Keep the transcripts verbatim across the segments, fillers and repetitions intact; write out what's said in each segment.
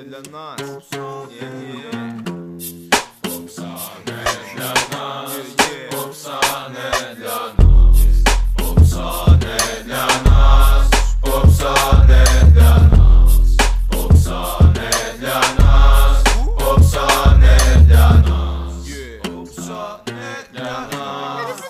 для нас. Є-є. Попса не для нас, попса не для нас, попса не для нас, попса не для нас, попса не для нас, попса не для нас, попса не для нас.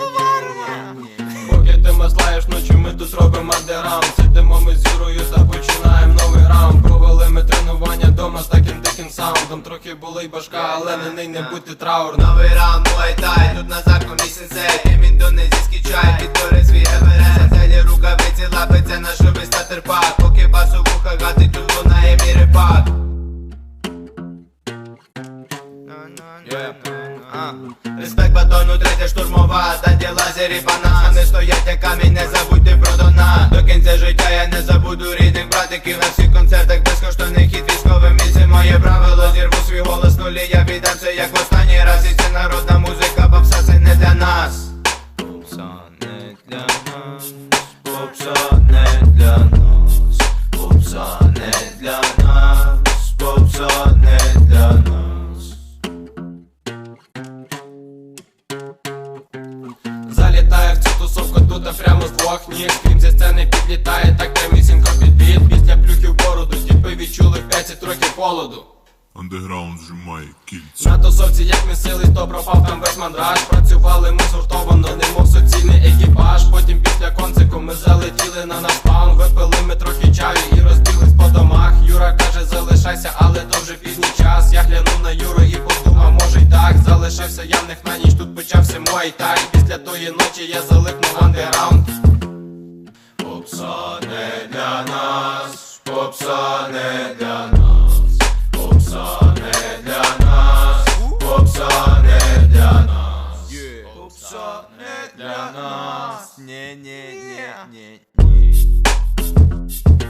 Поки ти маслаєш ночі, ми тут робимо андеграунд. Сидимо ми з Юрою та починаємо новий раунд. Провели ми тренування дома з таким тихим саундом. Трохи болить башка, але на неї не будьте траурно. Новий раунд, муай-тай, тут на законі сенсей. Тим індонезійський чай, підкори свій еверест. Сантелі рукавиці, лапиться на шуби статерпак. Поки басу вуха гатить, тут лунає мій репак. Респект батону, третя штурмова. Даді лазері, банана, не стоять як камінь, не забудьте про донат. До кінця життя я не забуду рідних братиків. На всіх концертах безкоштовний хід військовим місце. Моє правило, зірву свій голос нулі. Я віддам це як в останній раз. І це народна музика, попса це не для нас. Попса не для нас, попса не для нас, попса не для нас, попса не для нас. Залітає в цю тусовку тут, а прямо з двох ніг. Крім зі сцени підлітає, так прямісінько під біт. Після плюхів в бороду, тіпи відчули в п'яці трохи холоду. Андеграунд зжимає кільця. На тусовці як місились, то пропав там весь мандраж. Працювали ми згуртовано, немов суцільний екіпаж. Потім після концику ми залетіли на наш спаун. Випили ми трохи чаю і розбіглись по домах. Юра каже залишайся, але то вже пізній час. Я глянув на Юру і подумав, може й так. Залишився я в них на ніч, тут почався муай-тай. Після тої ночі я залипнув в андеграунд. Попса не для нас, попса не для нас, попса не для нас, попса не для нас, Попса не для нас. Не-не-не-не.